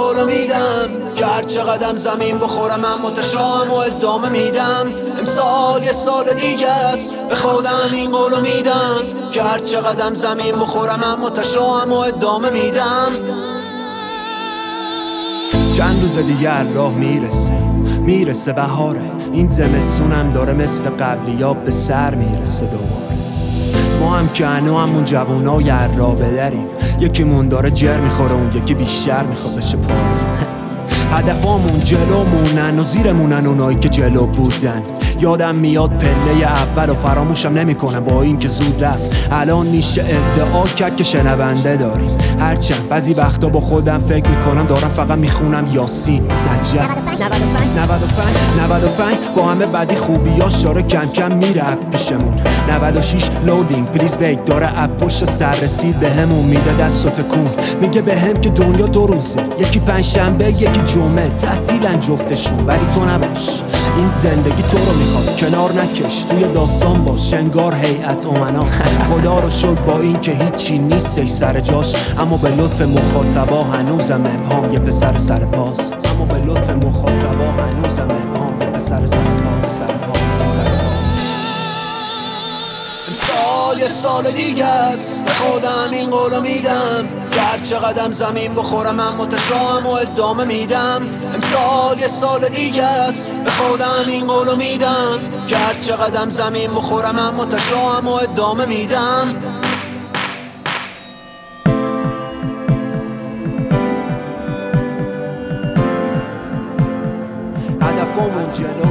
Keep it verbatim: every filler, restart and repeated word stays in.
قولو میدم که هر چقدر زمین بخورم من متشام و ادامه میدم. امسال یه سال دیگه است، به خودم این قولو میدم که هر چقدر زمین بخورم من متشام و ادامه میدم. چند روز دیگر راه میرسه میرسه بهاره، این زمستونم داره مثل قبلی‌ها به سر میرسه دوباره. ما هم که هنو همون جوونای عرابه داریم، یکیمون داره جر میخوره اون یکی بیشتر میخواد بشه پاره. هدفامون جلومونن و زیرمونن اونایی که جلو بودن. یادم میاد پله اول و فراموشم نمیکنم با این که زود رفت. الان میشه ادعا کرد که شنونده داریم، هرچند بعضی وقتا با خودم فکر میکنم دارم فقط میخونم یاسین. عجب نود و پنج نود و پنج با همه بدی خوبیاش داره کم کم میره پیشمون. نود و شش لودینگ پلیز ویت داره اپ پشت سر رسید بهمون میده دست و تکون. میگه بهم که دنیا دو روزه، یکی پنج شنبه یکی جمعه، تعطیلن جفتشون ولی تو نباش. این زندگی تو رو میخواد کنار نکش، توی داستان باش انگار هیئت امناست. خدا رو شکر با این که هیچی نیستش سر جاش، اما به لطف مخاطبا هنوزم ابهام یه پسر سر پاست. اما به لطف مخاطبا هنوزم ابهام یه پسر سر پاست. سر پاست سر پاست. امسال یه سال دیگه است، به خودم این قولو میدم که هر چقدر زمین بخورم من متشام و ادامه میدم. امسال یه سال دیگه است، به خودم این قولو میدم که هر چقدر زمین بخورم من متشام و ادامه میدم. هدفمون جلو